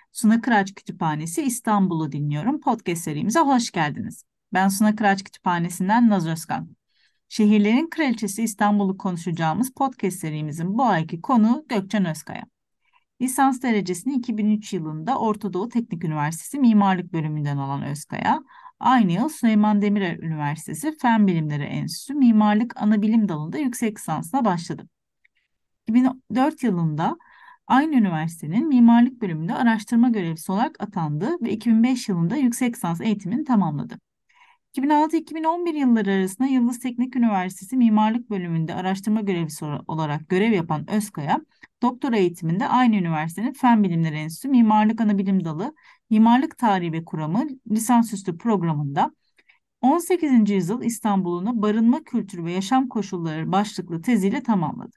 Suna Kıraç Kütüphanesi İstanbul'u dinliyorum. Podcast serimize hoş geldiniz. Ben Suna Kıraç Kütüphanesi'nden Naz Özkan. Şehirlerin Kraliçesi İstanbul'u konuşacağımız podcast serimizin bu ayki konu Gökçen Özkaya. Lisans derecesini 2003 yılında Orta Doğu Teknik Üniversitesi Mimarlık Bölümünden alan Özkaya, aynı yıl Süleyman Demirel Üniversitesi Fen Bilimleri Enstitüsü Mimarlık Anabilim Dalı'nda yüksek lisansına başladı. 2004 yılında aynı üniversitenin mimarlık bölümünde araştırma görevlisi olarak atandı ve 2005 yılında yüksek lisans eğitimini tamamladı. 2006-2011 yılları arasında Yıldız Teknik Üniversitesi Mimarlık Bölümünde araştırma görevlisi olarak görev yapan Özkaya, doktora eğitiminde aynı üniversitenin Fen Bilimleri Enstitüsü Mimarlık Anabilim Dalı, Mimarlık Tarihi ve Kuramı lisansüstü programında 18. yüzyıl İstanbul'unu barınma kültürü ve yaşam koşulları başlıklı teziyle tamamladı.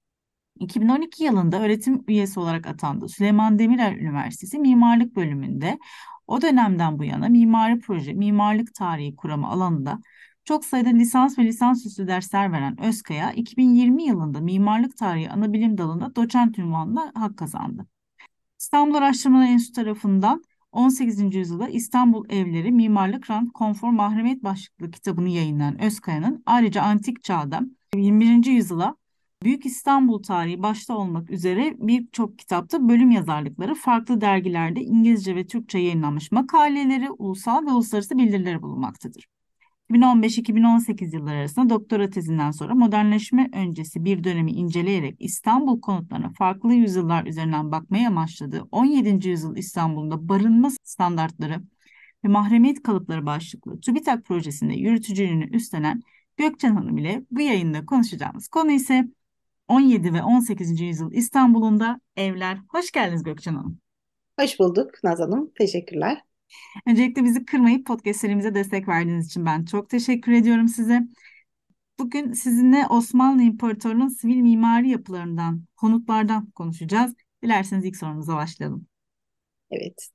2012 yılında öğretim üyesi olarak atandı. Süleyman Demirel Üniversitesi Mimarlık Bölümünde o dönemden bu yana mimari proje, mimarlık tarihi kuramı alanında çok sayıda lisans ve lisansüstü dersler veren Özkaya, 2020 yılında mimarlık tarihi anabilim dalında doçent unvanına hak kazandı. İstanbul Araştırmalar Enstitüsü tarafından 18. yüzyılda İstanbul Evleri Mimarlık Rant Konfor Mahremiyet başlıklı kitabını yayınlayan Özkaya'nın ayrıca antik çağda 21. yüzyıla Büyük İstanbul tarihi başta olmak üzere birçok kitapta bölüm yazarlıkları, farklı dergilerde İngilizce ve Türkçe yayınlanmış makaleleri, ulusal ve uluslararası bildirileri bulunmaktadır. 2015-2018 yılları arasında doktora tezinden sonra modernleşme öncesi bir dönemi inceleyerek İstanbul konutlarına farklı yüzyıllar üzerinden bakmaya amaçladığı 17. yüzyıl İstanbul'da barınma standartları ve mahremiyet kalıpları başlıklı TÜBİTAK projesinde yürütücülüğünü üstlenen Gökçen Hanım ile bu yayında konuşacağımız konu ise 17 ve 18. yüzyıl İstanbul'unda evler. Hoş geldiniz Gökçen Hanım. Hoş bulduk Naz Hanım. Teşekkürler. Öncelikle bizi kırmayıp podcast serimize destek verdiğiniz için ben çok teşekkür ediyorum size. Bugün sizinle Osmanlı İmparatorluğu'nun sivil mimari yapılarından, konutlardan konuşacağız. Dilerseniz ilk sorumuza başlayalım. Evet.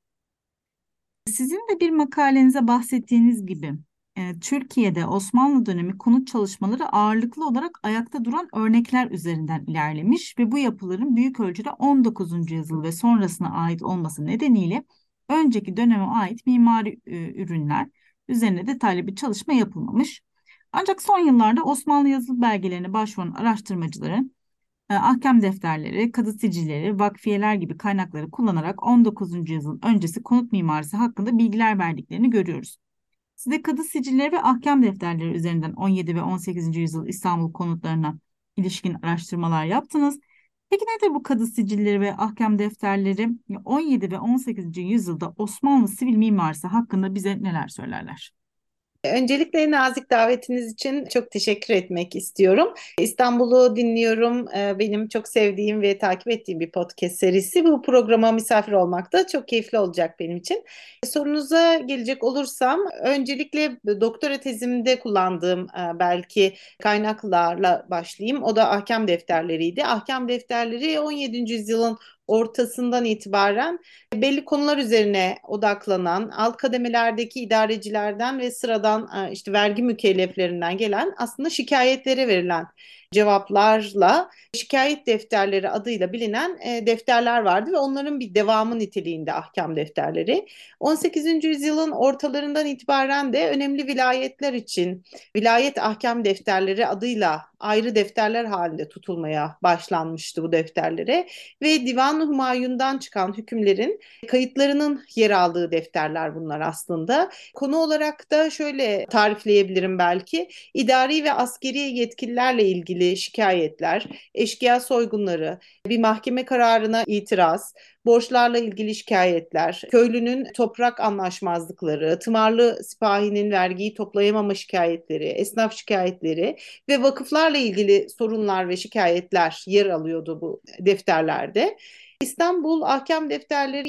Sizin de bir makalenize bahsettiğiniz gibi Türkiye'de Osmanlı dönemi konut çalışmaları ağırlıklı olarak ayakta duran örnekler üzerinden ilerlemiş ve bu yapıların büyük ölçüde 19. yüzyıl ve sonrasına ait olması nedeniyle önceki döneme ait mimari ürünler üzerine detaylı bir çalışma yapılmamış. Ancak son yıllarda Osmanlı yazılı belgelerine başvuran araştırmacıların ahkam defterleri, kadı sicilleri, vakfiyeler gibi kaynakları kullanarak 19. yüzyıl öncesi konut mimarisi hakkında bilgiler verdiklerini görüyoruz. Siz de kadı sicilleri ve ahkam defterleri üzerinden 17 ve 18. yüzyıl İstanbul konutlarına ilişkin araştırmalar yaptınız. Peki nedir bu kadı sicilleri ve ahkam defterleri? 17 ve 18. yüzyılda Osmanlı sivil mimarisi hakkında bize neler söylerler? Öncelikle nazik davetiniz için çok teşekkür etmek istiyorum. İstanbul'u dinliyorum. Benim çok sevdiğim ve takip ettiğim bir podcast serisi. Bu programa misafir olmak da çok keyifli olacak benim için. Sorunuza gelecek olursam, öncelikle doktora tezimde kullandığım belki kaynaklarla başlayayım. O da ahkam defterleriydi. Ahkam defterleri 17. yüzyılın ortasından itibaren belli konular üzerine odaklanan, alt kademelerdeki idarecilerden ve sıradan işte vergi mükelleflerinden gelen aslında şikayetlere verilen cevaplarla şikayet defterleri adıyla bilinen defterler vardı ve onların bir devamı niteliğinde ahkam defterleri. 18. yüzyılın ortalarından itibaren de önemli vilayetler için vilayet ahkam defterleri adıyla ayrı defterler halinde tutulmaya başlanmıştı bu defterlere ve Divan-ı Humayun'dan çıkan hükümlerin kayıtlarının yer aldığı defterler bunlar aslında. Konu olarak da şöyle tarifleyebilirim belki. İdari ve askeri yetkililerle ilgili şikayetler, eşkıya soygunları, bir mahkeme kararına itiraz, borçlarla ilgili şikayetler, köylünün toprak anlaşmazlıkları, tımarlı sipahinin vergiyi toplayamama şikayetleri, esnaf şikayetleri ve vakıflarla ilgili sorunlar ve şikayetler yer alıyordu bu defterlerde. İstanbul Ahkam Defterleri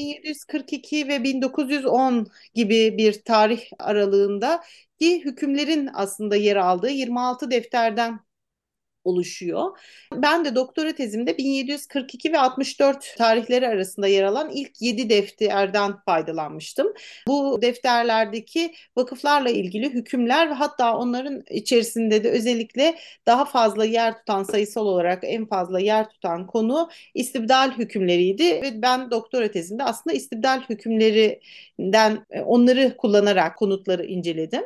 1742 ve 1910 gibi bir tarih aralığında ki hükümlerin aslında yer aldığı 26 defterden oluşuyor. Ben de doktora tezimde 1742 ve 64 tarihleri arasında yer alan ilk 7 defterden faydalanmıştım. Bu defterlerdeki vakıflarla ilgili hükümler ve hatta onların içerisinde de özellikle daha fazla yer tutan, sayısal olarak en fazla yer tutan konu istibdal hükümleriydi ve ben doktora tezimde aslında istibdal hükümlerinden onları kullanarak konutları inceledim.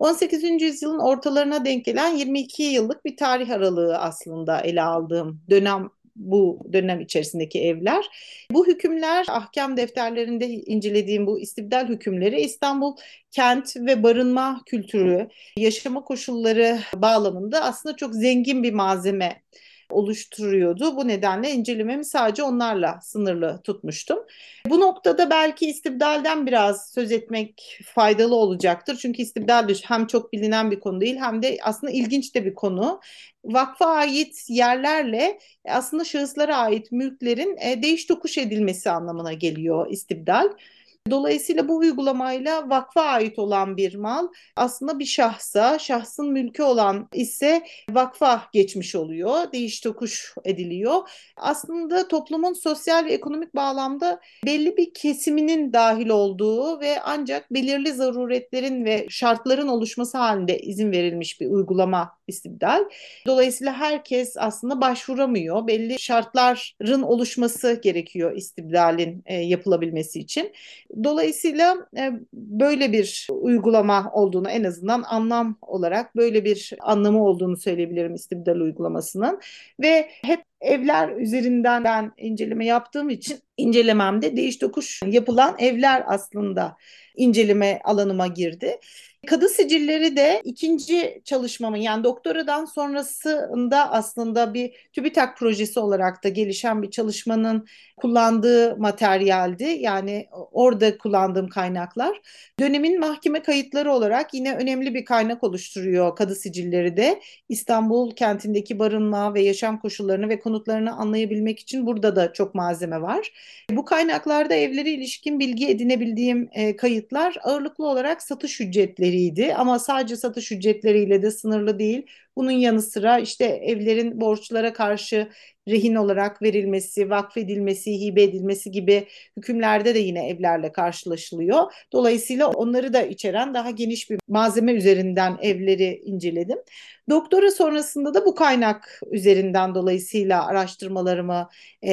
18. yüzyılın ortalarına denk gelen 22 yıllık bir tarih aralığı aslında ele aldığım dönem, bu dönem içerisindeki evler. Bu hükümler, ahkam defterlerinde incelediğim bu istibdal hükümleri İstanbul kent ve barınma kültürü, yaşama koşulları bağlamında aslında çok zengin bir malzeme oluşturuyordu. Bu nedenle incelememi sadece onlarla sınırlı tutmuştum. Bu noktada belki istibdalden biraz söz etmek faydalı olacaktır. Çünkü istibdal hem çok bilinen bir konu değil hem de aslında ilginç de bir konu. Vakfa ait yerlerle aslında şahıslara ait mülklerin değiş tokuş edilmesi anlamına geliyor istibdal. Dolayısıyla bu uygulamayla vakfa ait olan bir mal aslında bir şahsa, şahsın mülkü olan ise vakfa geçmiş oluyor, değiş tokuş ediliyor. Aslında toplumun sosyal ve ekonomik bağlamda belli bir kesiminin dahil olduğu ve ancak belirli zaruretlerin ve şartların oluşması halinde izin verilmiş bir uygulama istibdal. Dolayısıyla herkes aslında başvuramıyor. Belli şartların oluşması gerekiyor istibdalin yapılabilmesi için. Dolayısıyla böyle bir uygulama olduğunu, en azından anlam olarak böyle bir anlamı olduğunu söyleyebilirim istibdal uygulamasının. Ve hep evler üzerinden ben inceleme yaptığım için incelememde değiş tokuş yapılan evler aslında inceleme alanıma girdi. Kadı sicilleri de ikinci çalışmamın, yani doktoradan sonrasında aslında bir TÜBİTAK projesi olarak da gelişen bir çalışmanın kullandığı materyaldi. Yani orada kullandığım kaynaklar. Dönemin mahkeme kayıtları olarak yine önemli bir kaynak oluşturuyor kadı sicilleri de. İstanbul kentindeki barınma ve yaşam koşullarını ve konutlarını anlayabilmek için burada da çok malzeme var. Bu kaynaklarda evlere ilişkin bilgi edinebildiğim kayıtlar ağırlıklı olarak satış ücretleriydi, ama sadece satış ücretleriyle de sınırlı değil. Bunun yanı sıra işte evlerin borçlara karşı rehin olarak verilmesi, vakfedilmesi, hibe edilmesi gibi hükümlerde de yine evlerle karşılaşılıyor. Dolayısıyla onları da içeren daha geniş bir malzeme üzerinden evleri inceledim. Doktora sonrasında da bu kaynak üzerinden dolayısıyla araştırmalarımı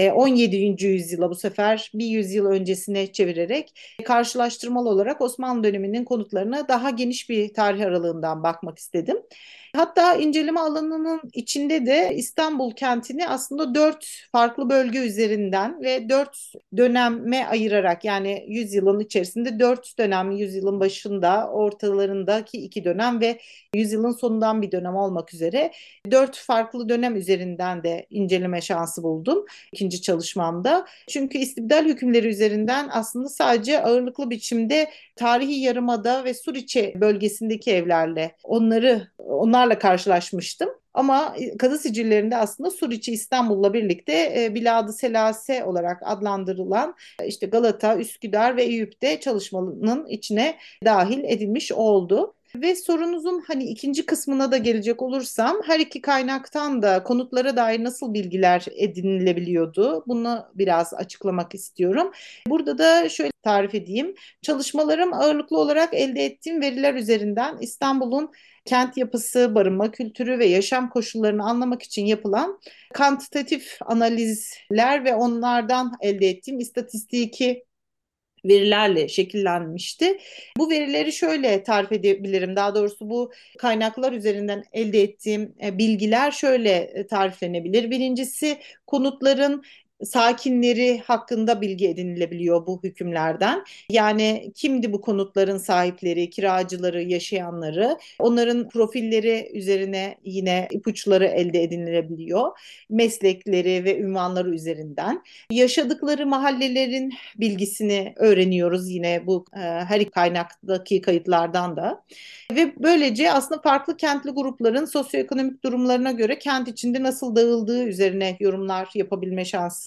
17. yüzyıla, bu sefer bir yüzyıl öncesine çevirerek karşılaştırmalı olarak Osmanlı döneminin konutlarına daha geniş bir tarih aralığından bakmak istedim. Hatta inceleme alanının içinde de İstanbul kentini aslında 4 farklı bölge üzerinden ve 4 döneme ayırarak, yani yüzyılın içerisinde 4 dönem, yüzyılın başında, ortalarındaki 2 dönem ve yüzyılın sonundan bir dönem olmak üzere 4 farklı dönem üzerinden de inceleme şansı buldum ikinci çalışmamda. Çünkü istibdal hükümleri üzerinden aslında sadece ağırlıklı biçimde tarihi yarımada ve Suriçe bölgesindeki evlerle onlarla karşılaşmıştım. Ama kadı sicillerinde aslında Suriçi İstanbul'la birlikte Bilad-ı Selase olarak adlandırılan işte Galata, Üsküdar ve Eyüp'te çalışmanın içine dahil edilmiş oldu. Ve sorunuzun hani ikinci kısmına da gelecek olursam, her iki kaynaktan da konutlara dair nasıl bilgiler edinilebiliyordu? Bunu biraz açıklamak istiyorum. Burada da şöyle tarif edeyim. Çalışmalarım ağırlıklı olarak elde ettiğim veriler üzerinden İstanbul'un kent yapısı, barınma kültürü ve yaşam koşullarını anlamak için yapılan kantitatif analizler ve onlardan elde ettiğim istatistiki verilerle şekillenmişti. Bu verileri şöyle tarif edebilirim. Daha doğrusu bu kaynaklar üzerinden elde ettiğim bilgiler şöyle tariflenebilir. Birincisi, konutların sakinleri hakkında bilgi edinilebiliyor bu hükümlerden. Yani kimdi bu konutların sahipleri, kiracıları, yaşayanları, onların profilleri üzerine yine ipuçları elde edilebiliyor. Meslekleri ve ünvanları üzerinden. Yaşadıkları mahallelerin bilgisini öğreniyoruz yine bu her iki kaynaktaki kayıtlardan da. Ve böylece aslında farklı kentli grupların sosyoekonomik durumlarına göre kent içinde nasıl dağıldığı üzerine yorumlar yapabilme şansı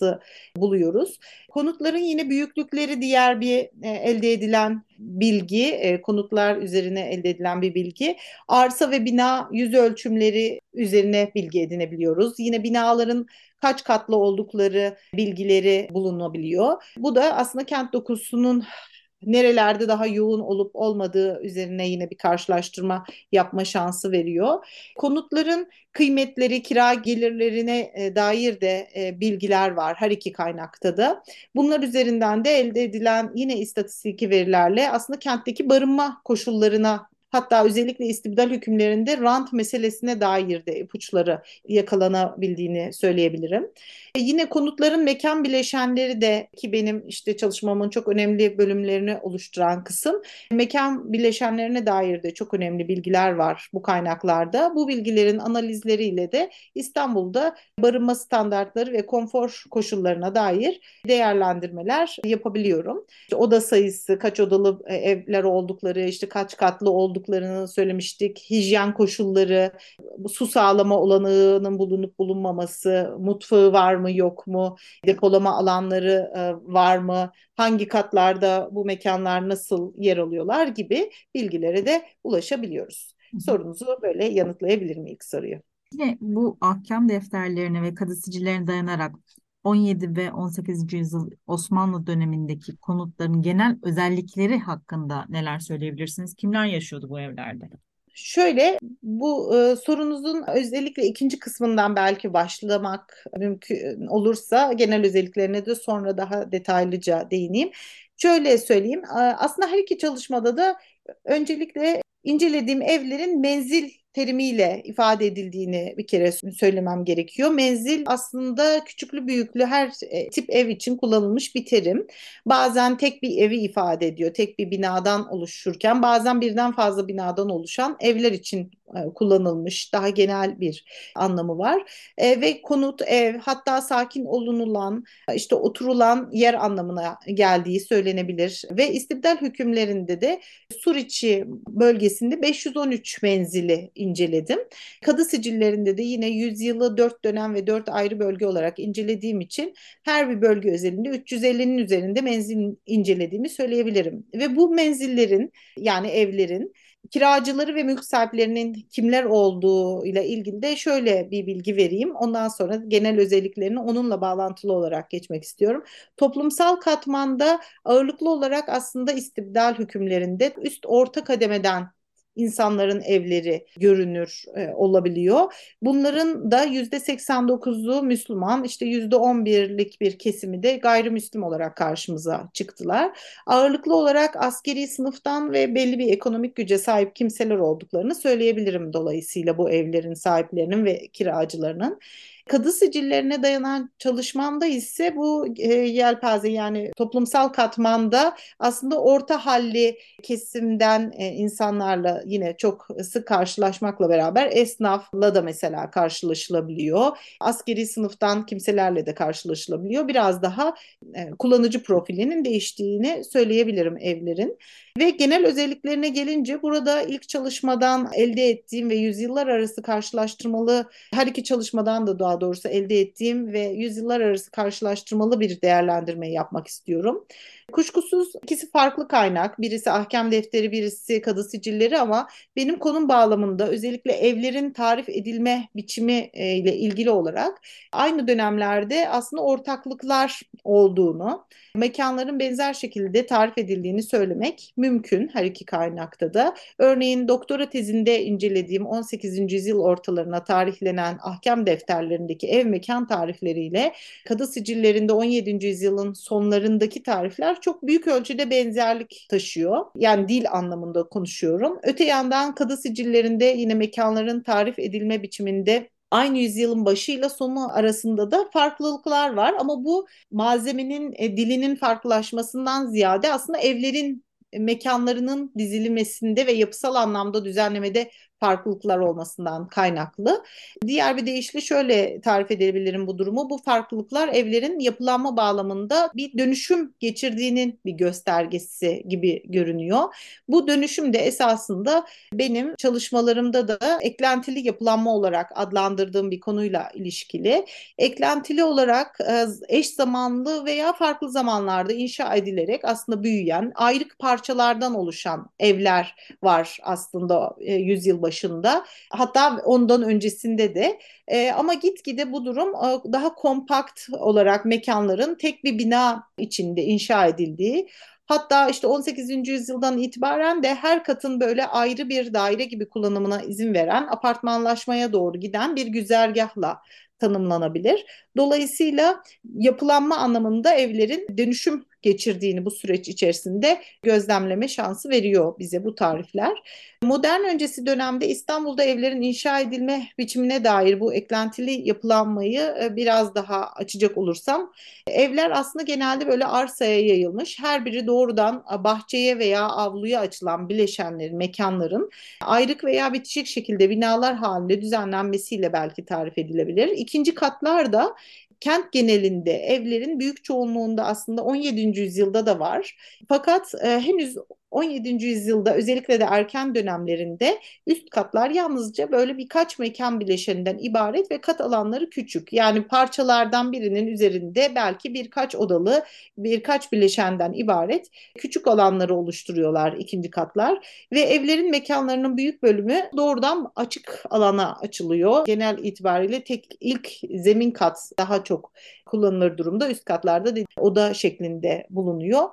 yansıması buluyoruz. Konutların yine büyüklükleri diğer bir elde edilen bilgi, konutlar üzerine elde edilen bir bilgi. Arsa ve bina yüz ölçümleri üzerine bilgi edinebiliyoruz. Yine binaların kaç katlı oldukları bilgileri bulunabiliyor. Bu da aslında kent dokusunun nerelerde daha yoğun olup olmadığı üzerine yine bir karşılaştırma yapma şansı veriyor. Konutların kıymetleri, kira gelirlerine dair de bilgiler var her iki kaynakta da. Bunlar üzerinden de elde edilen yine istatistik verilerle aslında kentteki barınma koşullarına, hatta özellikle istibdal hükümlerinde rant meselesine dair de ipuçları yakalanabildiğini söyleyebilirim. Yine konutların mekan bileşenleri de, ki benim işte çalışmamın çok önemli bölümlerini oluşturan kısım, mekan bileşenlerine dair de çok önemli bilgiler var bu kaynaklarda. Bu bilgilerin analizleriyle de İstanbul'da barınma standartları ve konfor koşullarına dair değerlendirmeler yapabiliyorum. İşte oda sayısı, kaç odalı evler oldukları, işte kaç katlı olduklarını söylemiştik, hijyen koşulları, su sağlama olanağının bulunup bulunmaması, mutfağı var mı yok mu, depolama alanları var mı, hangi katlarda bu mekanlar nasıl yer alıyorlar gibi bilgilere de ulaşabiliyoruz. Hı hı. Sorunuzu böyle yanıtlayabilirim ilk soruyu. Yine bu ahkam defterlerine ve kadı sicillerine dayanarak 17 ve 18. yüzyıl Osmanlı dönemindeki konutların genel özellikleri hakkında neler söyleyebilirsiniz? Kimler yaşıyordu bu evlerde? Şöyle, bu sorunuzun özellikle ikinci kısmından belki başlamak mümkün olursa genel özelliklerine de sonra daha detaylıca değineyim. Şöyle söyleyeyim, aslında her iki çalışmada da öncelikle incelediğim evlerin menzil terimiyle ifade edildiğini bir kere söylemem gerekiyor. Menzil aslında küçüklü büyüklü her tip ev için kullanılmış bir terim. Bazen tek bir evi ifade ediyor, tek bir binadan oluşurken bazen birden fazla binadan oluşan evler için kullanılmış daha genel bir anlamı var. Ve konut, ev, hatta sakin olunulan, işte oturulan yer anlamına geldiği söylenebilir. Ve istibdal hükümlerinde de Suriçi bölgesinde 513 menzili inceledim. Kadı sicillerinde de yine yüzyılı 4 dönem ve 4 ayrı bölge olarak incelediğim için her bir bölge özelinde 350'nin üzerinde menzil incelediğimi söyleyebilirim. Ve bu menzillerin, yani evlerin kiracıları ve mülk sahiplerinin kimler olduğu ile ilgili de şöyle bir bilgi vereyim. Ondan sonra genel özelliklerini onunla bağlantılı olarak geçmek istiyorum. Toplumsal katmanda ağırlıklı olarak aslında istibdal hükümlerinde üst orta kademeden insanların evleri görünür olabiliyor. Bunların da %89'u Müslüman, işte %11'lik bir kesimi de gayrimüslim olarak karşımıza çıktılar. Ağırlıklı olarak askeri sınıftan ve belli bir ekonomik güce sahip kimseler olduklarını söyleyebilirim, dolayısıyla bu evlerin sahiplerinin ve kiracılarının. Kadı sicillerine dayanan çalışmamda ise bu yelpaze, yani toplumsal katmanda aslında orta halli kesimden insanlarla yine çok sık karşılaşmakla beraber esnafla da mesela karşılaşılabiliyor. Askeri sınıftan kimselerle de karşılaşılabiliyor. Biraz daha kullanıcı profilinin değiştiğini söyleyebilirim evlerin. Ve genel özelliklerine gelince burada ilk çalışmadan elde ettiğim ve yüzyıllar arası karşılaştırmalı, her iki çalışmadan da daha doğrusu elde ettiğim ve yüzyıllar arası karşılaştırmalı bir değerlendirme yapmak istiyorum. Kuşkusuz ikisi farklı kaynak. Birisi ahkam defteri, birisi kadı sicilleri, ama benim konum bağlamında özellikle evlerin tarif edilme biçimi ile ilgili olarak aynı dönemlerde aslında ortaklıklar olduğunu, mekanların benzer şekilde tarif edildiğini söylemek mümkün her iki kaynakta da. Örneğin doktora tezinde incelediğim 18. yüzyıl ortalarına tarihlenen ahkam defterlerindeki ev mekan tarifleriyle kadı sicillerinde 17. yüzyılın sonlarındaki tarifler çok büyük ölçüde benzerlik taşıyor. Yani dil anlamında konuşuyorum. Öte yandan kadı sicillerinde yine mekanların tarif edilme biçiminde aynı yüzyılın başıyla sonu arasında da farklılıklar var, ama bu malzemenin, dilinin farklılaşmasından ziyade aslında evlerin mekanlarının dizilimesinde ve yapısal anlamda düzenlemede farklılıklar olmasından kaynaklı. Diğer bir deyişle şöyle tarif edebilirim bu durumu. Bu farklılıklar evlerin yapılanma bağlamında bir dönüşüm geçirdiğinin bir göstergesi gibi görünüyor. Bu dönüşüm de esasında benim çalışmalarımda da eklentili yapılanma olarak adlandırdığım bir konuyla ilişkili. Eklentili olarak eş zamanlı veya farklı zamanlarda inşa edilerek aslında büyüyen, ayrık parçalardan oluşan evler var aslında yüzyıl başında. Hatta ondan öncesinde de. Ama gitgide bu durum daha kompakt olarak mekanların tek bir bina içinde inşa edildiği, hatta işte 18. yüzyıldan itibaren de her katın böyle ayrı bir daire gibi kullanımına izin veren, apartmanlaşmaya doğru giden bir güzergahla tanımlanabilir. Dolayısıyla yapılanma anlamında evlerin dönüşüm geçirdiğini bu süreç içerisinde gözlemleme şansı veriyor bize bu tarifler. Modern öncesi dönemde İstanbul'da evlerin inşa edilme biçimine dair bu eklentili yapılanmayı biraz daha açacak olursam, evler aslında genelde böyle arsaya yayılmış, her biri doğrudan bahçeye veya avluya açılan bileşenlerin, mekanların ayrık veya bitişik şekilde binalar halinde düzenlenmesiyle belki tarif edilebilir. İkinci katlar da kent genelinde evlerin büyük çoğunluğunda aslında 17. yüzyılda da var. Fakat henüz 17. yüzyılda özellikle de erken dönemlerinde üst katlar yalnızca böyle birkaç mekan bileşeninden ibaret ve kat alanları küçük. Yani parçalardan birinin üzerinde belki birkaç odalı, birkaç bileşenden ibaret küçük alanları oluşturuyorlar ikinci katlar ve evlerin mekanlarının büyük bölümü doğrudan açık alana açılıyor. Genel itibariyle ilk zemin kat daha çok kullanılır durumda. Üst katlarda oda şeklinde bulunuyor.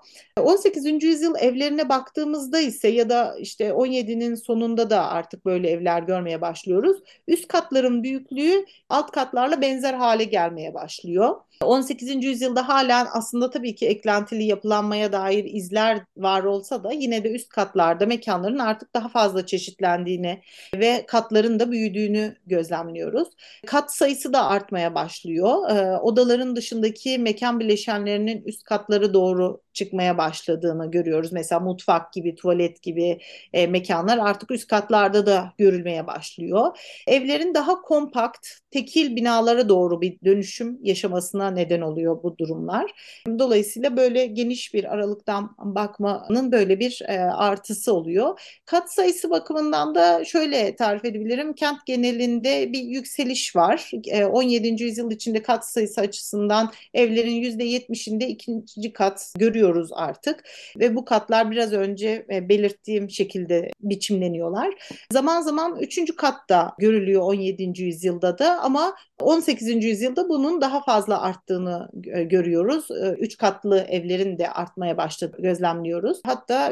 18. yüzyıl evlerine baktığımızda ise ya da işte 17'nin sonunda da artık böyle evler görmeye başlıyoruz. Üst katların büyüklüğü alt katlarla benzer hale gelmeye başlıyor. 18. yüzyılda hala aslında tabii ki eklentili yapılanmaya dair izler var olsa da yine de üst katlarda mekanların artık daha fazla çeşitlendiğini ve katların da büyüdüğünü gözlemliyoruz. Kat sayısı da artmaya başlıyor. Odaların dışındaki mekan bileşenlerinin üst katları doğru çıkmaya başladığını görüyoruz. Mesela mutfak gibi, tuvalet gibi mekanlar artık üst katlarda da görülmeye başlıyor. Evlerin daha kompakt, tekil binalara doğru bir dönüşüm yaşamasına neden oluyor bu durumlar. Dolayısıyla böyle geniş bir aralıktan bakmanın böyle bir artısı oluyor. Kat sayısı bakımından da şöyle tarif edebilirim. Kent genelinde bir yükseliş var. 17. yüzyıl içinde kat sayısı açısından evlerin %70'inde ikinci kat görüyoruz artık. Ve bu katlar biraz önce belirttiğim şekilde biçimleniyorlar. Zaman zaman üçüncü kat da görülüyor 17. yüzyılda da, ama 18. yüzyılda bunun daha fazla arttığını görüyoruz. Üç katlı evlerin de artmaya başladı gözlemliyoruz. Hatta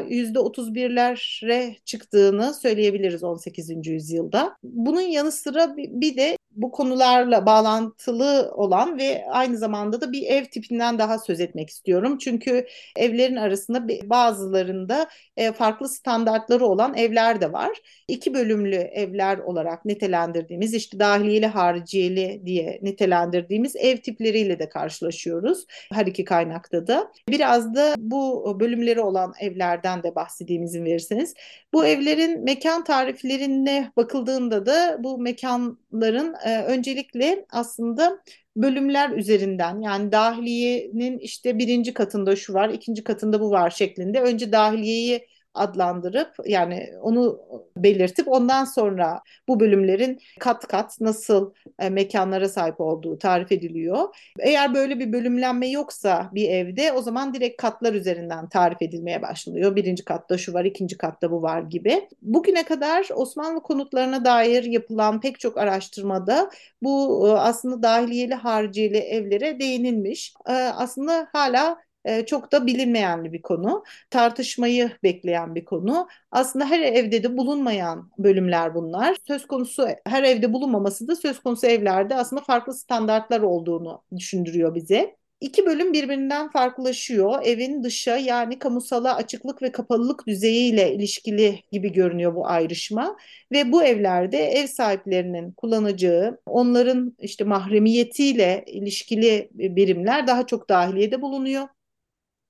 %31'lere çıktığını söyleyebiliriz 18. yüzyılda. Bunun yanı sıra bir de bu konularla bağlantılı olan ve aynı zamanda da bir ev tipinden daha söz etmek istiyorum. Çünkü evlerin arasında bazılarında farklı standartları olan evler de var. İki bölümlü evler olarak nitelendirdiğimiz, işte dahiliyeli, hariciyeli diye nitelendirdiğimiz ev tipleriyle de karşılaşıyoruz her iki kaynakta da. Biraz da bu bölümleri olan evlerden de bahsedeyim izin verirseniz. Bu evlerin mekan tariflerine bakıldığında da bu mekanların öncelikle aslında bölümler üzerinden, yani dahiliyenin işte birinci katında şu var, ikinci katında bu var şeklinde önce dahiliyeyi adlandırıp, yani onu belirtip ondan sonra bu bölümlerin kat kat nasıl mekanlara sahip olduğu tarif ediliyor. Eğer böyle bir bölümlenme yoksa bir evde, o zaman direkt katlar üzerinden tarif edilmeye başlanıyor. Birinci katta şu var, ikinci katta bu var gibi. Bugüne kadar Osmanlı konutlarına dair yapılan pek çok araştırmada bu aslında dahiliyeli, hariciyeli evlere değinilmiş. Aslında hala çok da bilinmeyen bir konu, tartışmayı bekleyen bir konu. Aslında her evde de bulunmayan bölümler bunlar. Söz konusu her evde bulunmaması da söz konusu evlerde aslında farklı standartlar olduğunu düşündürüyor bize. İki bölüm birbirinden farklılaşıyor. Evin dışa, yani kamusala açıklık ve kapalılık düzeyiyle ilişkili gibi görünüyor bu ayrışma. Ve bu evlerde ev sahiplerinin kullanacağı, onların işte mahremiyetiyle ilişkili birimler daha çok dahiliyede bulunuyor.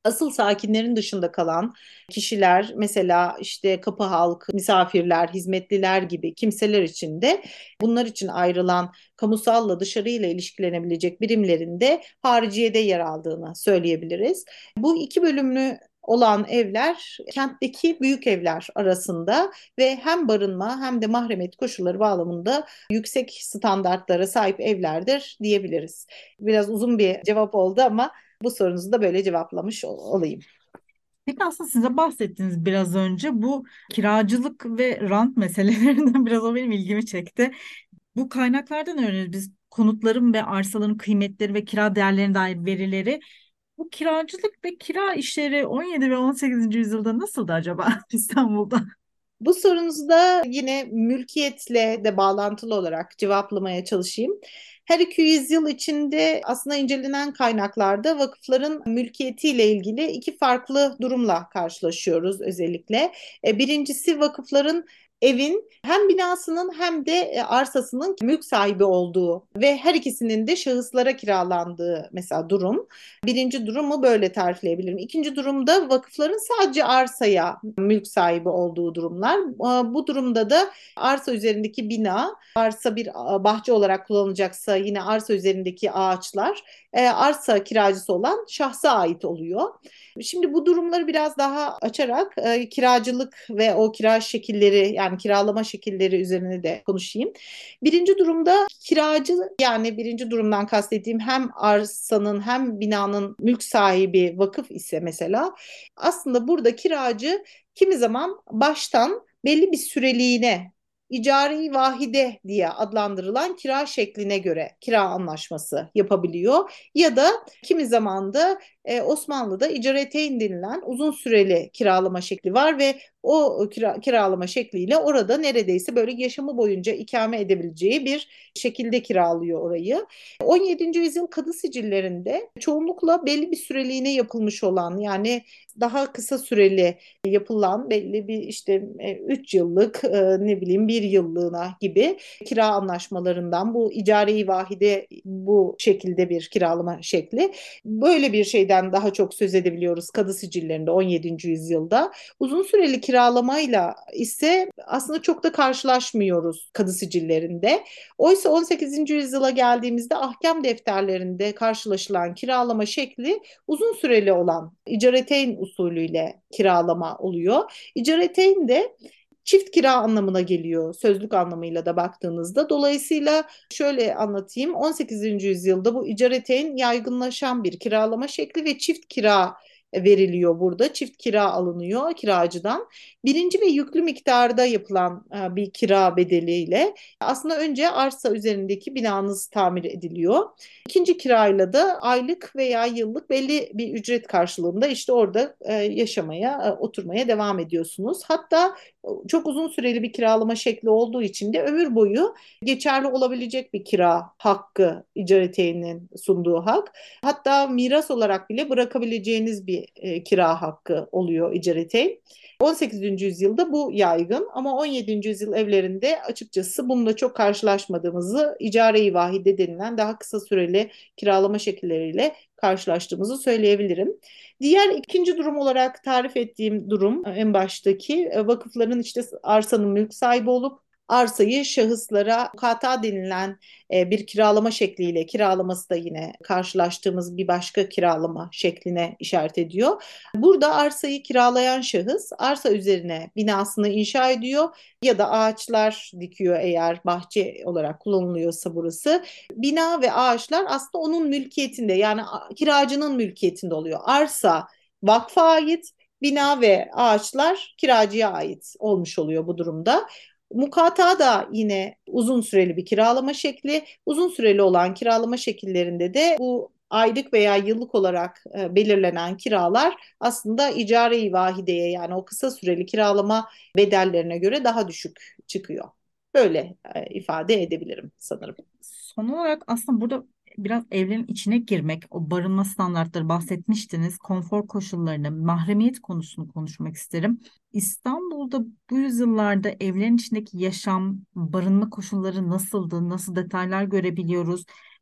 Asıl sakinlerin dışında kalan kişiler, mesela işte kapı halkı, misafirler, hizmetliler gibi kimseler için de bunlar için ayrılan kamusalla dışarıyla ilişkilenebilecek birimlerin de hariciyede yer aldığını söyleyebiliriz. Bu iki bölümlü olan evler kentteki büyük evler arasında ve hem barınma hem de mahremiyet koşulları bağlamında yüksek standartlara sahip evlerdir diyebiliriz. Biraz uzun bir cevap oldu ama bu sorunuzu da böyle cevaplamış olayım. Peki aslında size bahsettiniz biraz önce bu kiracılık ve rant meselelerinden biraz o benim ilgimi çekti. Bu kaynaklardan öğreniyoruz biz konutların ve arsaların kıymetleri ve kira değerlerine dair verileri. Bu kiracılık ve kira işleri 17 ve 18. yüzyılda nasıldı acaba İstanbul'da? Bu sorunuzu da yine mülkiyetle de bağlantılı olarak cevaplamaya çalışayım. Her 200 yıl içinde aslında incelenen kaynaklarda vakıfların mülkiyetiyle ilgili iki farklı durumla karşılaşıyoruz özellikle. Birincisi vakıfların evin hem binasının hem de arsasının mülk sahibi olduğu ve her ikisinin de şahıslara kiralandığı mesela durum. Birinci durumu böyle tarifleyebilirim. İkinci durumda vakıfların sadece arsaya mülk sahibi olduğu durumlar. Bu durumda da arsa üzerindeki bina, arsa bir bahçe olarak kullanılacaksa yine arsa üzerindeki ağaçlar, arsa kiracısı olan şahsa ait oluyor. Şimdi bu durumları biraz daha açarak kiracılık ve o kira şekilleri, yani kiralama şekilleri üzerine de konuşayım. Birinci durumda kiracı, yani birinci durumdan kastettiğim hem arsanın hem binanın mülk sahibi vakıf ise mesela, aslında burada kiracı kimi zaman baştan belli bir süreliğine icari vahide diye adlandırılan kira şekline göre kira anlaşması yapabiliyor. Ya da kimi zaman da Osmanlı'da icareteyn denilen uzun süreli kiralama şekli var ve o kiralama şekliyle orada neredeyse böyle yaşamı boyunca ikame edebileceği bir şekilde kiralıyor orayı. 17. yüzyıl kadı sicillerinde çoğunlukla belli bir süreliğine yapılmış olan, yani daha kısa süreli yapılan belli bir işte 3 yıllık, ne bileyim bir yıllığına gibi kira anlaşmalarından, bu icari vahide bu şekilde bir kiralama şekli, böyle bir şeyden daha çok söz edebiliyoruz kadı sicillerinde 17. yüzyılda. Uzun süreli kiralamayla ise aslında çok da karşılaşmıyoruz kadı sicillerinde. Oysa 18. yüzyıla geldiğimizde ahkam defterlerinde karşılaşılan kiralama şekli uzun süreli olan icareteyn usulüyle kiralama oluyor. İcareteyn de çift kira anlamına geliyor sözlük anlamıyla da baktığınızda. Dolayısıyla şöyle anlatayım. 18. yüzyılda bu icareteyn yaygınlaşan bir kiralama şekli ve çift kira veriliyor burada. Çift kira alınıyor kiracıdan. Birinci ve yüklü miktarda yapılan bir kira bedeliyle aslında önce arsa üzerindeki binanız tamir ediliyor. İkinci kirayla da aylık veya yıllık belli bir ücret karşılığında işte orada yaşamaya, oturmaya devam ediyorsunuz. Hatta çok uzun süreli bir kiralama şekli olduğu için de ömür boyu geçerli olabilecek bir kira hakkı, icareteyinin sunduğu hak. Hatta miras olarak bile bırakabileceğiniz bir kira hakkı oluyor icareteyn. 18. yüzyılda bu yaygın ama 17. yüzyıl evlerinde açıkçası bununla çok karşılaşmadığımızı, icare-i vahide denilen daha kısa süreli kiralama şekilleriyle karşılaştığımızı söyleyebilirim. Diğer ikinci durum olarak tarif ettiğim durum en baştaki vakıfların işte arsanın mülk sahibi olup arsayı şahıslara mukata denilen bir kiralama şekliyle kiralaması da yine karşılaştığımız bir başka kiralama şekline işaret ediyor. Burada arsayı kiralayan şahıs arsa üzerine binasını inşa ediyor ya da ağaçlar dikiyor eğer bahçe olarak kullanılıyorsa burası. Bina ve ağaçlar aslında onun mülkiyetinde, yani kiracının mülkiyetinde oluyor. Arsa vakfa ait, bina ve ağaçlar kiracıya ait olmuş oluyor bu durumda. Mukata da yine uzun süreli bir kiralama şekli. Uzun süreli olan kiralama şekillerinde de bu aylık veya yıllık olarak belirlenen kiralar aslında icare-i vahideye, yani o kısa süreli kiralama bedellerine göre daha düşük çıkıyor. Böyle ifade edebilirim sanırım. Son olarak aslında burada biraz evlerin içine girmek, o barınma standartları bahsetmiştiniz, konfor koşullarını, mahremiyet konusunu konuşmak isterim. İstanbul'da bu yüzyıllarda evlerin içindeki yaşam, barınma koşulları nasıldı, nasıl detaylar görebiliyoruz?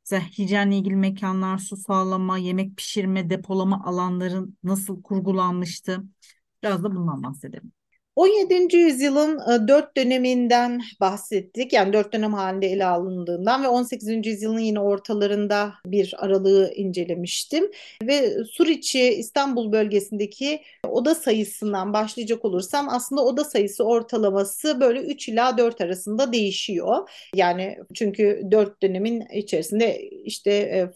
Mesela hijyenle ilgili mekanlar, su sağlama, yemek pişirme, depolama alanların nasıl kurgulanmıştı? Biraz da bundan bahsedelim. 17. yüzyılın dört döneminden bahsettik. Yani dört dönem halinde ele alındığından ve 18. yüzyılın yine ortalarında bir aralığı incelemiştim. Ve Suriçi İstanbul bölgesindeki oda sayısından başlayacak olursam aslında oda sayısı ortalaması böyle 3 ila 4 arasında değişiyor. Yani çünkü dört dönemin içerisinde işte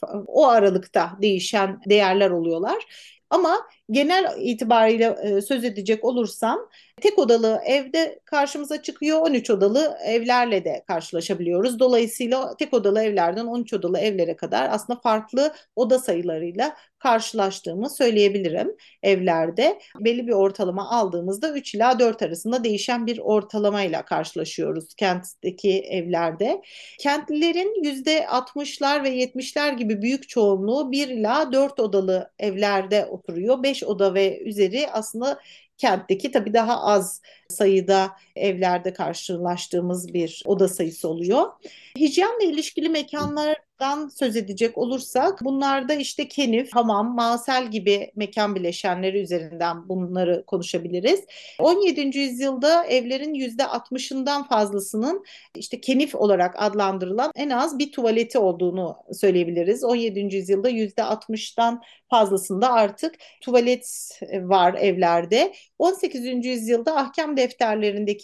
o aralıkta değişen değerler oluyorlar. Ama genel itibariyle söz edecek olursam tek odalı evde karşımıza çıkıyor, 13 odalı evlerle de karşılaşabiliyoruz. Dolayısıyla tek odalı evlerden 13 odalı evlere kadar aslında farklı oda sayılarıyla karşılaştığımı söyleyebilirim evlerde. Belli bir ortalama aldığımızda 3 ila 4 arasında değişen bir ortalamayla karşılaşıyoruz kentteki evlerde. Kentlilerin %60'lar ve 70'ler gibi büyük çoğunluğu 1 ila 4 odalı evlerde oturuyor. 5 oda ve üzeri aslında kentteki tabii daha az sayıda evlerde karşılaştığımız bir oda sayısı oluyor. Hijyenle ilişkili mekanlardan söz edecek olursak bunlarda işte kenif, hamam, mağsel gibi mekan bileşenleri üzerinden bunları konuşabiliriz. 17. yüzyılda evlerin %60'ından fazlasının işte kenif olarak adlandırılan en az bir tuvaleti olduğunu söyleyebiliriz. 17. yüzyılda %60'dan fazlasında artık tuvalet var evlerde. 18. yüzyılda ahkam defterlerindeki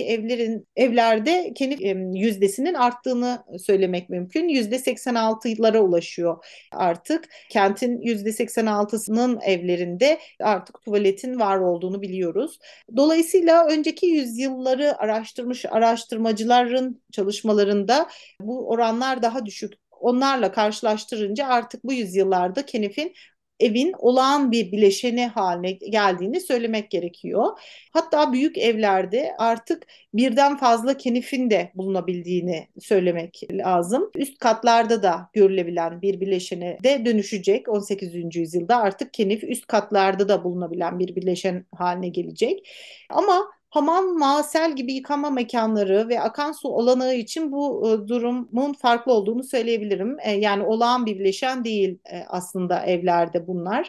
evlerde kenif yüzdesinin arttığını söylemek mümkün. %86'lara ulaşıyor artık. Kentin %86'sının evlerinde artık tuvaletin var olduğunu biliyoruz. Dolayısıyla önceki yüzyılları araştırmış araştırmacıların çalışmalarında bu oranlar daha düşük. Onlarla karşılaştırınca artık bu yüzyıllarda kenifin evin olağan bir bileşeni haline geldiğini söylemek gerekiyor. Hatta büyük evlerde artık birden fazla kenifin de bulunabildiğini söylemek lazım. Üst katlarda da görülebilen bir bileşene de dönüşecek. 18. yüzyılda artık kenif üst katlarda da bulunabilen bir bileşen haline gelecek. Ama hamam, mağsel gibi yıkama mekanları ve akan su olanağı için bu durumun farklı olduğunu söyleyebilirim. Yani olağan bir bileşen değil aslında evlerde bunlar.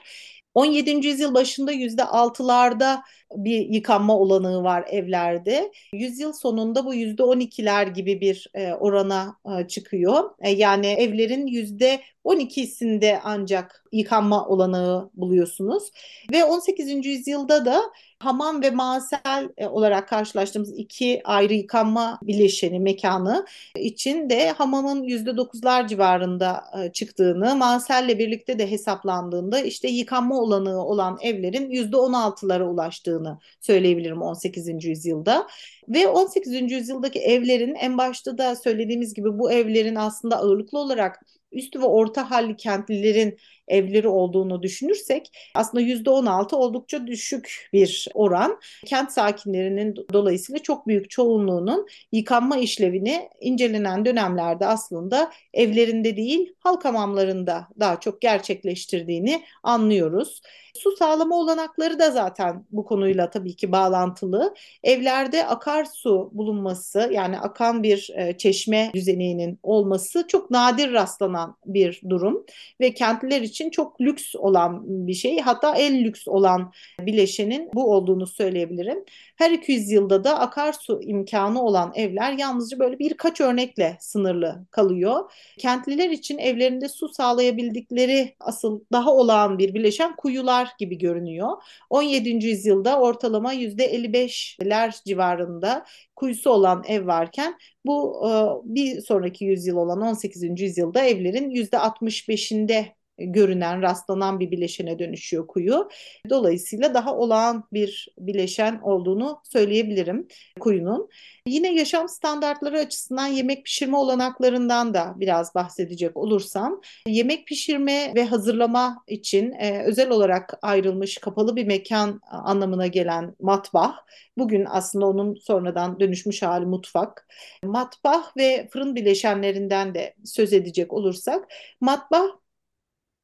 17. yüzyıl başında %6'larda bir yıkanma olanağı var evlerde. Yüzyıl sonunda bu %12'ler gibi bir orana çıkıyor. Yani evlerin %12'sinde ancak yıkanma olanağı buluyorsunuz. Ve 18. yüzyılda da hamam ve mağsel olarak karşılaştığımız iki ayrı yıkanma bileşeni mekanı için de hamamın %9'lar civarında çıktığını, mağselle birlikte de hesaplandığında işte yıkanma olanağı olan evlerin %16'lara ulaştığını söyleyebilirim 18. yüzyılda. Ve 18. yüzyıldaki evlerin en başta da söylediğimiz gibi bu evlerin aslında ağırlıklı olarak üst ve orta halli kentlilerin evleri olduğunu düşünürsek aslında %16 oldukça düşük bir oran. Kent sakinlerinin dolayısıyla çok büyük çoğunluğunun yıkanma işlevini incelenen dönemlerde aslında evlerinde değil halk hamamlarında daha çok gerçekleştirdiğini anlıyoruz. Su sağlama olanakları da zaten bu konuyla tabii ki bağlantılı. Evlerde akarsu bulunması yani akan bir çeşme düzeninin olması çok nadir rastlanan bir durum ve kentliler için çok lüks olan bir şey. Hatta en lüks olan bileşenin bu olduğunu söyleyebilirim. Her 200 yılda da akarsu imkanı olan evler yalnızca böyle birkaç örnekle sınırlı kalıyor. Kentliler için evlerinde su sağlayabildikleri asıl daha olağan bir bileşen kuyular gibi görünüyor. 17. yüzyılda ortalama %55'ler civarında kuyusu olan ev varken bu bir sonraki yüzyıl olan 18. yüzyılda evlerin %65'inde görünen, rastlanan bir bileşene dönüşüyor kuyu. Dolayısıyla daha olağan bir bileşen olduğunu söyleyebilirim kuyunun. Yine yaşam standartları açısından yemek pişirme olanaklarından da biraz bahsedecek olursam, yemek pişirme ve hazırlama için özel olarak ayrılmış kapalı bir mekan anlamına gelen matbah, bugün aslında onun sonradan dönüşmüş hali mutfak. Matbah ve fırın bileşenlerinden de söz edecek olursak, matbah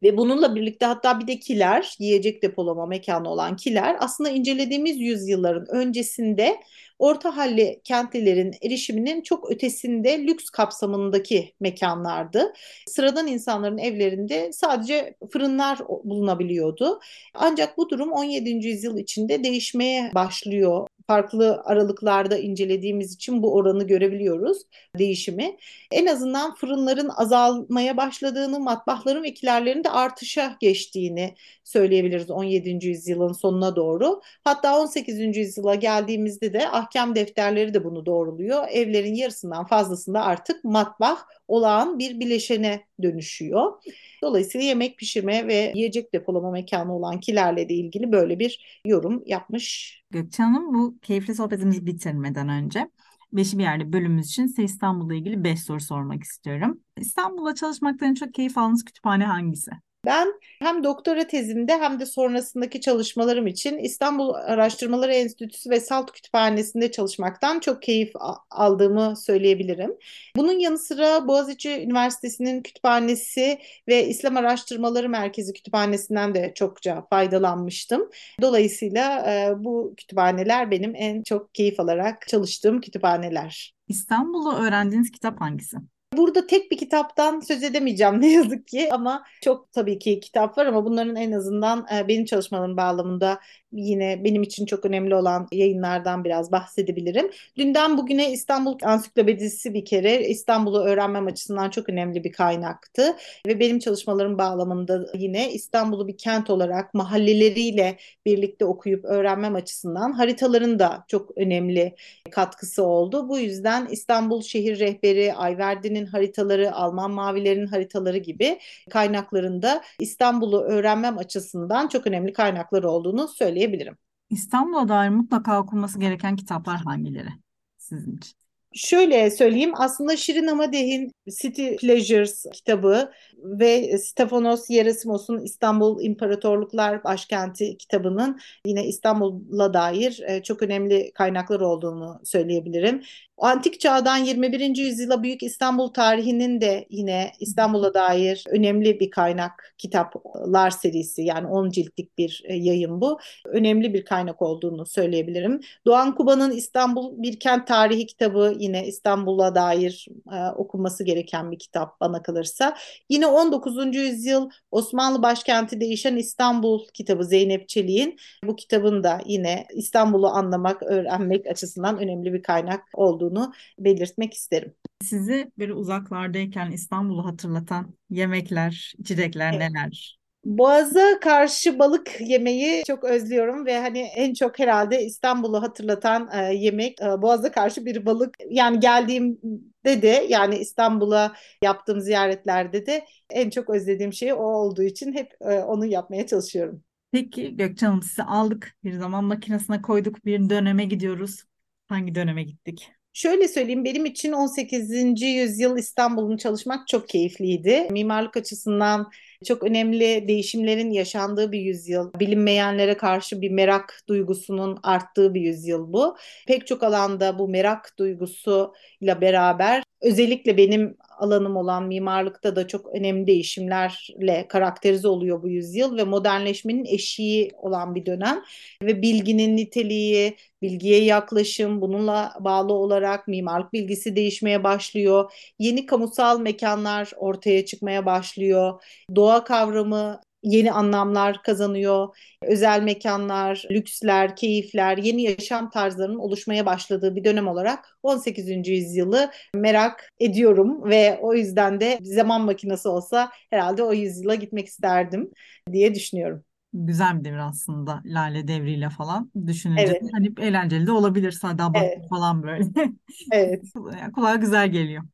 Ve bununla birlikte hatta bir de kiler, yiyecek depolama mekanı olan kiler aslında incelediğimiz yüzyılların öncesinde orta halli kentlilerin erişiminin çok ötesinde lüks kapsamındaki mekanlardı. Sıradan insanların evlerinde sadece fırınlar bulunabiliyordu. Ancak bu durum 17. yüzyıl içinde değişmeye başlıyor. Farklı aralıklarda incelediğimiz için bu oranı görebiliyoruz, değişimi. En azından fırınların azalmaya başladığını, matbaahların ve kilerlerin de artışa geçtiğini söyleyebiliriz 17. yüzyılın sonuna doğru. Hatta 18. yüzyıla geldiğimizde de ahkam defterleri de bunu doğruluyor. Evlerin yarısından fazlasında artık matbah olağan bir bileşene dönüşüyor. Dolayısıyla yemek pişirme ve yiyecek depolama mekanı olan kilerle de ilgili böyle bir yorum yapmış. Gökçe Hanım, bu keyifli sohbetimizi bitirmeden önce Beşi bir yerde bölümümüz için size İstanbul'la ilgili 5 soru sormak istiyorum. İstanbul'da çalışmaktan en çok keyif aldığınız kütüphane hangisi? Ben hem doktora tezimde hem de sonrasındaki çalışmalarım için İstanbul Araştırmaları Enstitüsü ve Salt Kütüphanesi'nde çalışmaktan çok keyif aldığımı söyleyebilirim. Bunun yanı sıra Boğaziçi Üniversitesi'nin kütüphanesi ve İslam Araştırmaları Merkezi Kütüphanesi'nden de çokça faydalanmıştım. Dolayısıyla bu kütüphaneler benim en çok keyif alarak çalıştığım kütüphaneler. İstanbul'u öğrendiğiniz kitap hangisi? Burada tek bir kitaptan söz edemeyeceğim ne yazık ki ama çok tabii ki kitap var ama bunların en azından benim çalışmalarım bağlamında yine benim için çok önemli olan yayınlardan biraz bahsedebilirim. Dünden bugüne İstanbul Ansiklopedisi bir kere İstanbul'u öğrenmem açısından çok önemli bir kaynaktı ve benim çalışmalarım bağlamında yine İstanbul'u bir kent olarak mahalleleriyle birlikte okuyup öğrenmem açısından haritaların da çok önemli katkısı oldu. Bu yüzden İstanbul Şehir Rehberi, Ayverdi'nin haritaları, Alman Mavilerin haritaları gibi kaynaklarında İstanbul'u öğrenmem açısından çok önemli kaynaklar olduğunu söyleyebilirim. İstanbul'a dair mutlaka okunması gereken kitaplar hangileri sizin için? Şöyle söyleyeyim, aslında Şirin Amadeh'in City Pleasures kitabı ve Stefanos Yerasimos'un İstanbul İmparatorluklar Başkenti kitabının yine İstanbul'a dair çok önemli kaynaklar olduğunu söyleyebilirim. Antik çağdan 21. yüzyıla Büyük İstanbul tarihinin de yine İstanbul'a dair önemli bir kaynak, kitaplar serisi, yani 10 ciltlik bir yayın bu. Önemli bir kaynak olduğunu söyleyebilirim. Doğan Kuba'nın İstanbul Bir Kent Tarihi kitabı yine İstanbul'a dair okunması gereken bir kitap bana kalırsa. Yine 19. yüzyıl Osmanlı Başkenti Değişen İstanbul kitabı Zeynep Çelik'in, bu kitabın da yine İstanbul'u anlamak, öğrenmek açısından önemli bir kaynak olduğunu belirtmek isterim. Sizi böyle uzaklardayken İstanbul'u hatırlatan yemekler, içecekler neler? Boğaz'a karşı balık yemeyi çok özlüyorum ve hani en çok herhalde İstanbul'u hatırlatan yemek Boğaz'a karşı bir balık. Yani geldiğimde de, yani İstanbul'a yaptığım ziyaretlerde de en çok özlediğim şey o olduğu için hep onu yapmaya çalışıyorum. Peki Gökçe Hanım, sizi aldık, bir zaman makinesine koyduk, bir döneme gidiyoruz. Hangi döneme gittik? Şöyle söyleyeyim, benim için 18. yüzyıl İstanbul'un çalışmak çok keyifliydi. Mimarlık açısından çok önemli değişimlerin yaşandığı bir yüzyıl. Bilinmeyenlere karşı bir merak duygusunun arttığı bir yüzyıl bu. Pek çok alanda bu merak duygusuyla beraber özellikle benim alanım olan mimarlıkta da çok önemli değişimlerle karakterize oluyor bu yüzyıl ve modernleşmenin eşiği olan bir dönem ve bilginin niteliği, bilgiye yaklaşım, bununla bağlı olarak mimarlık bilgisi değişmeye başlıyor. Yeni kamusal mekanlar ortaya çıkmaya başlıyor. Doğa kavramı yeni anlamlar kazanıyor. Özel mekanlar, lüksler, keyifler, yeni yaşam tarzlarının oluşmaya başladığı bir dönem olarak 18. yüzyılı merak ediyorum ve o yüzden de zaman makinesi olsa herhalde o yüzyıla gitmek isterdim diye düşünüyorum. Güzel bir devir aslında, Lale devriyle falan düşününce de Evet, hani eğlenceli de olabilir, Sade Bakır evet, falan böyle. evet. Yani kulağa güzel geliyor.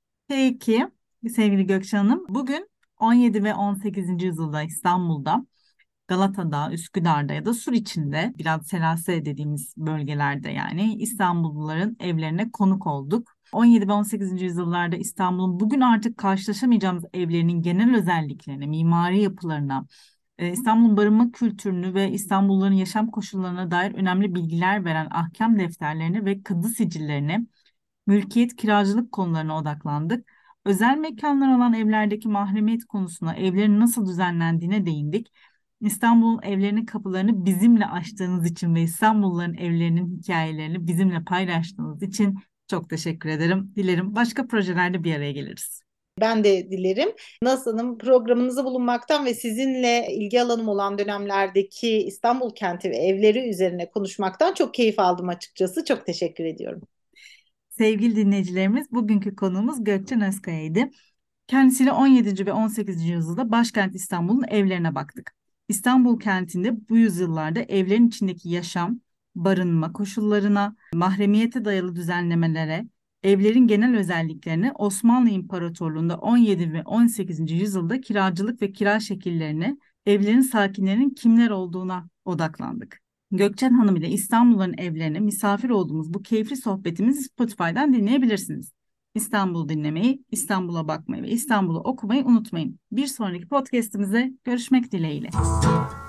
Peki sevgili Gökçe Hanım, bugün 17 ve 18. yüzyılda İstanbul'da, Galata'da, Üsküdar'da ya da Suriçi'nde, biraz Selase dediğimiz bölgelerde, yani İstanbulluların evlerine konuk olduk. 17 ve 18. yüzyıllarda İstanbul'un bugün artık karşılaşamayacağımız evlerinin genel özelliklerine, mimari yapılarına, İstanbul'un barınma kültürünü ve İstanbulluların yaşam koşullarına dair önemli bilgiler veren ahkam defterlerini ve kadı sicillerini, mülkiyet, kiracılık konularına odaklandık. Özel mekanlar olan evlerdeki mahremiyet konusuna, evlerin nasıl düzenlendiğine değindik. İstanbul'un evlerinin kapılarını bizimle açtığınız için ve İstanbulluların evlerinin hikayelerini bizimle paylaştığınız için çok teşekkür ederim. Dilerim başka projelerde bir araya geliriz. Ben de dilerim. Nasılım programınızı bulunmaktan ve sizinle ilgi alanım olan dönemlerdeki İstanbul kenti ve evleri üzerine konuşmaktan çok keyif aldım açıkçası. Çok teşekkür ediyorum. Sevgili dinleyicilerimiz, bugünkü konuğumuz Gökçen Özkaya'ydı. Kendisiyle 17. ve 18. yüzyılda başkent İstanbul'un evlerine baktık. İstanbul kentinde bu yüzyıllarda evlerin içindeki yaşam, barınma koşullarına, mahremiyete dayalı düzenlemelere, evlerin genel özelliklerine, Osmanlı İmparatorluğu'nda 17 ve 18. yüzyılda kiracılık ve kira şekillerine, evlerin sakinlerinin kimler olduğuna odaklandık. Gökçen Hanım ile İstanbul'un evlerine misafir olduğumuz bu keyifli sohbetimizi Spotify'dan dinleyebilirsiniz. İstanbul dinlemeyi, İstanbul'a bakmayı ve İstanbul'u okumayı unutmayın. Bir sonraki podcast'imize görüşmek dileğiyle.